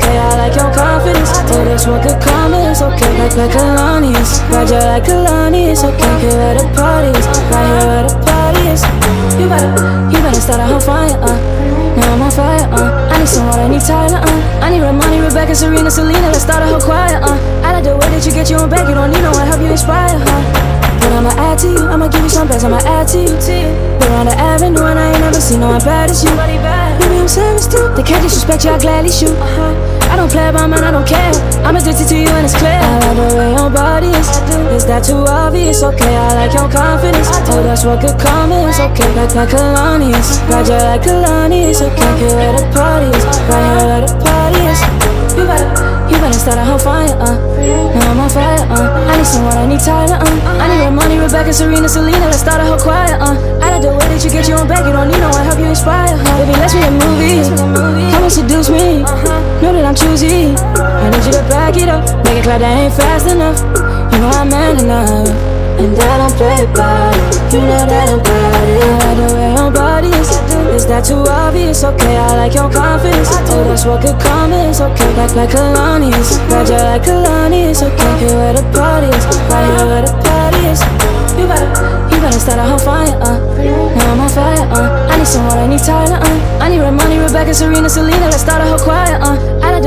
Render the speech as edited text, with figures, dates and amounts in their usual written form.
okay. I like your confidence. Oh, that's what could come is okay. Like Kalani is, ride you like Kalani is okay. Here where the party is, right here where the party is. You better start a whole fire, now I'm on fire, I need some water, I need Tyler, I need Ramani, Rebecca, Serena, Selena, let's start a whole choir, I like the way that you get you on back, you don't need no one, help you inspire, But I'ma add to you, I'ma give you some best, I'ma add to you. We're on the avenue and I ain't never seen no one bad as you. Maybe I'm savage too, they can't disrespect you, I gladly shoot. I don't play about mine, I don't care. I'm addicted to you and it's clear. I like the way your body is that too obvious? Okay, I like your confidence. Oh, that's what could come is okay. Like Kalani is, ride you like Kalani is okay. Here where the party is, right here where the party is. You better start a whole fire, now I'm on fire, I need someone, I need Tyler, I need Ramani, Rebecca, Serena, Selena, let's start a whole choir, I like the way that you get you on back, you don't need no one, help you inspire, Baby, let's make a movie, come and seduce me, know that I'm choosy, I need you to back it up, make it clear that ain't fast enough, you know I'm man enough, and that I'm played by you know that I'm bad, I like the way your body is that too obvious? Okay, I like your confidence. Oh, that's what could come is okay. Like Kalani is, ride you like Kalani is okay. Here where the party is, right here where the party is. You better start a whole fire, now I'm on fire, I need someone, I need Tyler, I need Ramani, Rebecca, Serena, Selena, let's start a whole choir, I like